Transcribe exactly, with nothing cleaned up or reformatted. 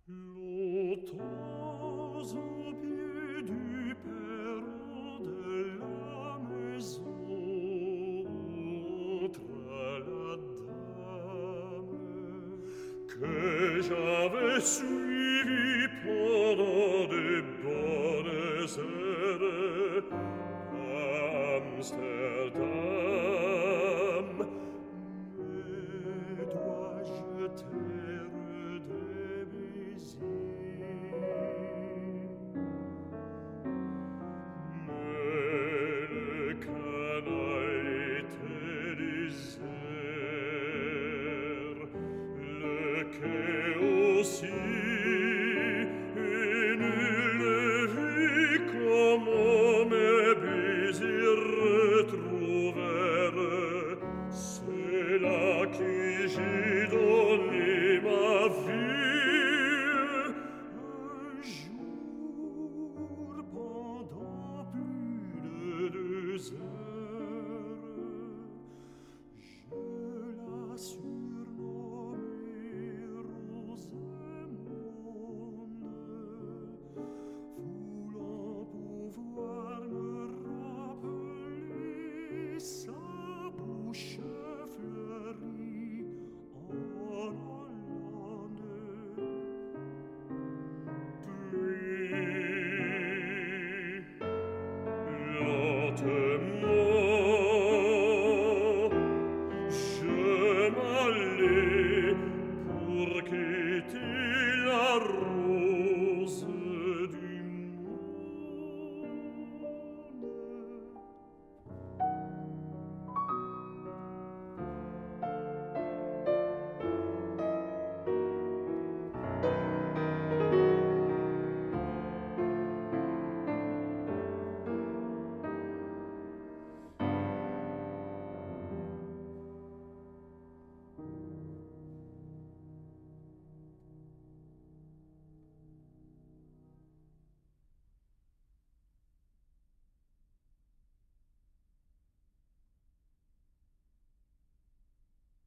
Longtemps au pied du perron de la maison entra la dame que j'avais suivie pendant des bonnes heures à Amsterdam. Mais dois-je taire des baisers? Mais le canal était désert, le quai aussi.